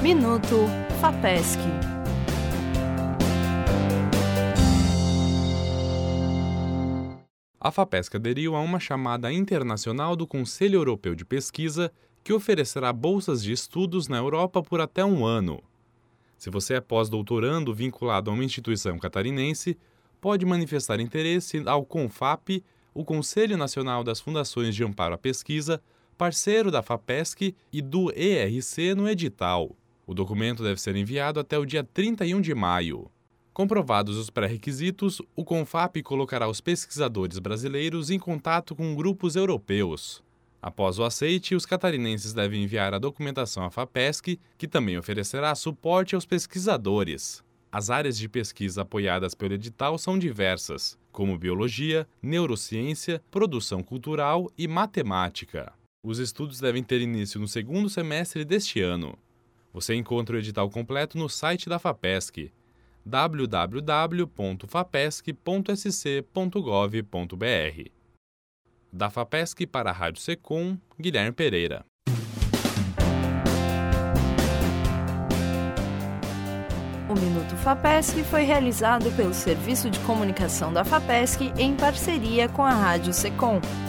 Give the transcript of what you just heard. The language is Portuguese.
Minuto FAPESC. A FAPESC aderiu a uma chamada internacional do Conselho Europeu de Pesquisa que oferecerá bolsas de estudos na Europa por até um ano. Se você é pós-doutorando vinculado a uma instituição catarinense, pode manifestar interesse ao CONFAP, o Conselho Nacional das Fundações de Amparo à Pesquisa, parceiro da FAPESC e do ERC no edital. O documento deve ser enviado até o dia 31 de maio. Comprovados os pré-requisitos, o CONFAP colocará os pesquisadores brasileiros em contato com grupos europeus. Após o aceite, os catarinenses devem enviar a documentação à FAPESC, que também oferecerá suporte aos pesquisadores. As áreas de pesquisa apoiadas pelo edital são diversas, como biologia, neurociência, produção cultural e matemática. Os estudos devem ter início no segundo semestre deste ano. Você encontra o edital completo no site da FAPESC, www.fapesc.sc.gov.br. Da FAPESC para a Rádio Secom, Guilherme Pereira. O Minuto FAPESC foi realizado pelo Serviço de Comunicação da FAPESC em parceria com a Rádio Secom.